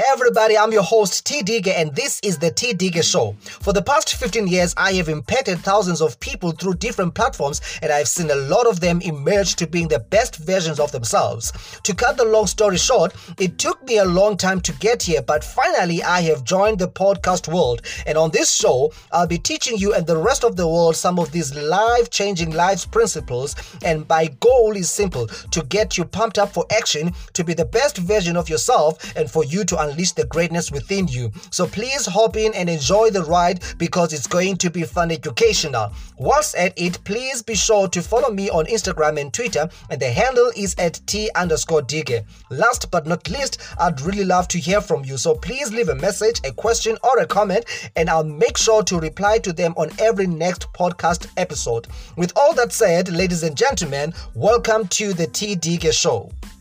everybody, I'm your host T Digger and this is the T Digger Show. For the past 15 years, I have impacted thousands of people through different platforms and I've seen a lot of them emerge to being the best versions of themselves. To cut the long story short, it took me a long time to get here, but finally I have joined the podcast world, and on this show, I'll be teaching you and the rest of the world some of these life-changing life principles, and my goal is simple: to get you pumped up for action, to be the best version of yourself, and for you to unleash the greatness within you. So please hop in and enjoy the ride because it's going to be fun educational. Whilst at it, please be sure to follow me on Instagram and Twitter, and the handle is at T_Digger. Last but not least, I'd really love to hear from you. So please leave a message, a question, or a comment, and I'll make sure to reply to them on every next podcast episode. With all that said, ladies and gentlemen, welcome to the T Digger Show.